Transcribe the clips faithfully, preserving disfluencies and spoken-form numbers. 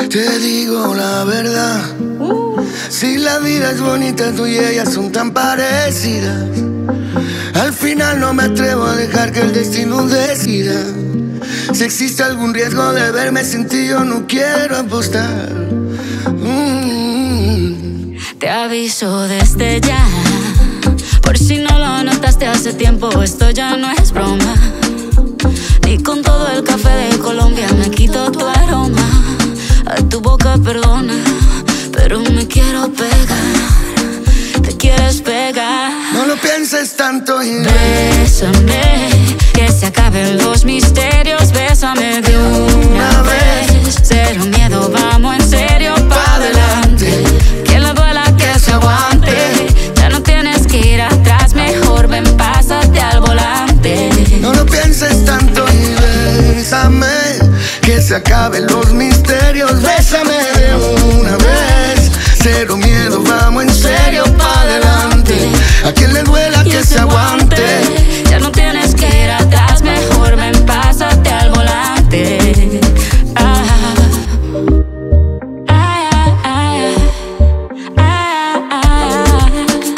Te digo la verdad, si la vida es bonita, tú y ella son tan parecidas. Al final no me atrevo a dejar que el destino decida. Si existe algún riesgo de verme sin ti, yo no quiero apostar. mm. Te aviso desde ya, por si no lo notaste hace tiempo, esto ya no es broma. Ni con todo el café de Colombia me quito tu aroma. A tu boca perdona, pero me quiero pegar. Te quieres pegar. No lo pienses tanto y bésame, que se acaben los misterios. Bésame de una vez. Cero miedo, vamos en serio pa' adelante. Que le duela, que se aguante. Ya no tienes que ir atrás, mejor ven, pásate al volante. No lo pienses tanto y bésame, que se acaben los misterios. Bésame de una vez. Cero miedo, vamos en serio pa' adelante. A quien le duela, que se aguante. Ya no tienes que ir atrás, mejor ven, pásate al volante. Ah. Ah, ah, ah, ah, ah.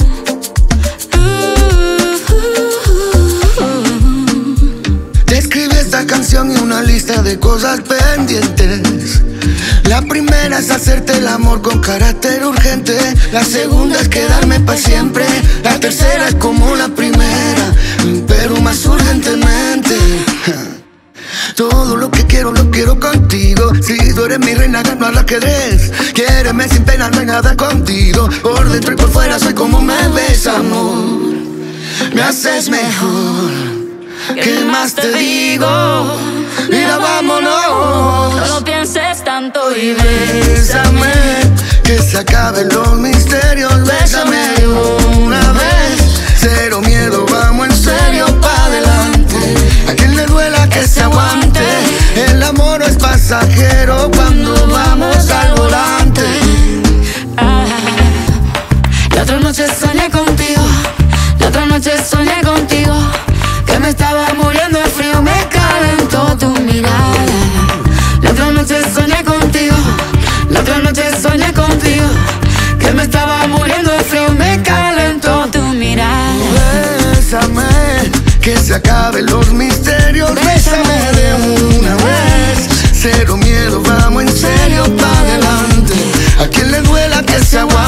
Uh, uh, uh. Te escribí esta canción y una lista de cosas pendientes. La primera es hacerte el amor con carácter urgente. La segunda es quedarme pa' siempre. La tercera es como la primera, pero más urgentemente. Todo lo que quiero, lo quiero contigo. Si tú eres mi reina, gano al ajedrez. Quiéreme sin pena, no hay nada contigo. Por dentro y por fuera soy como me ves, amor. Me haces mejor. ¿Qué más te digo? Mira, vámonos. No lo pienses tanto y bésame, que se acaben los misterios. Bésame de una vez. Cero miedo, vamos en serio pa' adelante. A quien le duela, que se aguante. El amor no es pasajero cuando vamos al volante. Ah, la otra noche soñé contigo. La otra noche soñé contigo. Que me estaba muriendo de frío, me calentó tu mirada. La otra noche soñé contigo. La otra noche soñé contigo. Que me estaba muriendo de frío, me calentó tu mirada. Bésame, que se acaben los misterios. Bésame de una vez. Cero miedo, vamos en serio pa' adelante. A quien le duela, que se aguante.